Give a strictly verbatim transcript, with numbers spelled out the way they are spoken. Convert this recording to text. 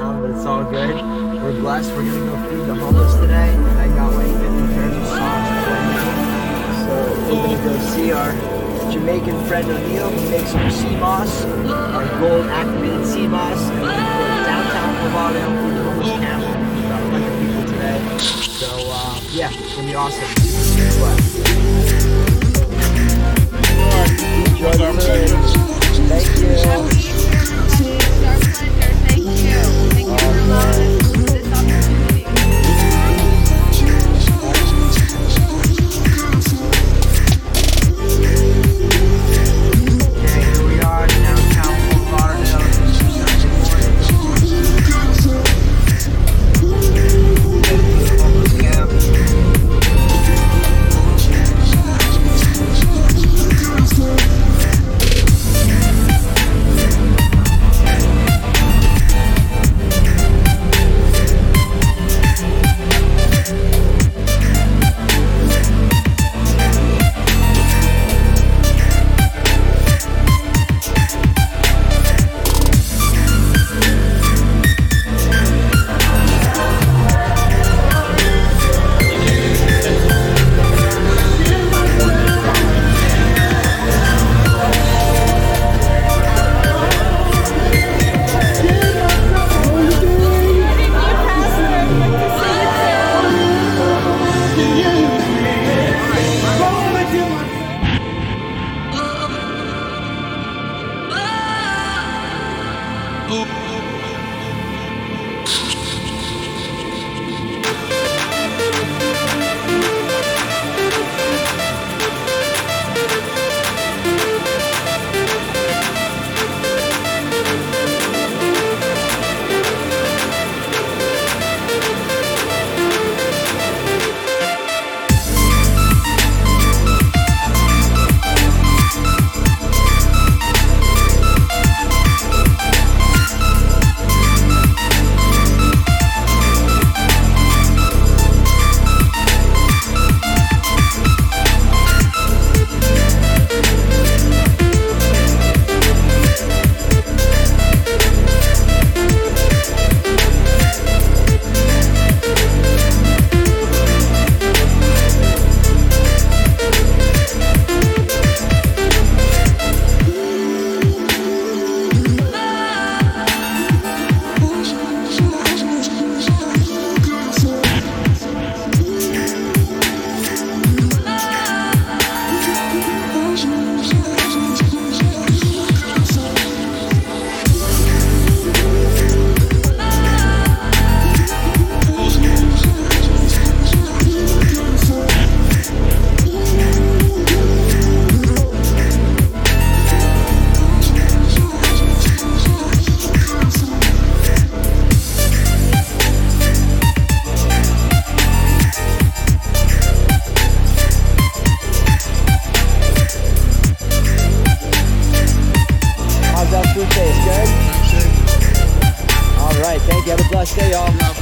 down, but it's all good. We're blessed. We're gonna go feed the homeless today, and I got like fifty pairs of socks for me. So we're gonna go see our Jamaican friend O'Neill, who makes our sea moss, our gold activated sea moss, and we're gonna go downtown Bravado for the homeless camp. About one hundred people today. So uh, yeah, it's gonna be awesome. Enjoy the food. Thank you.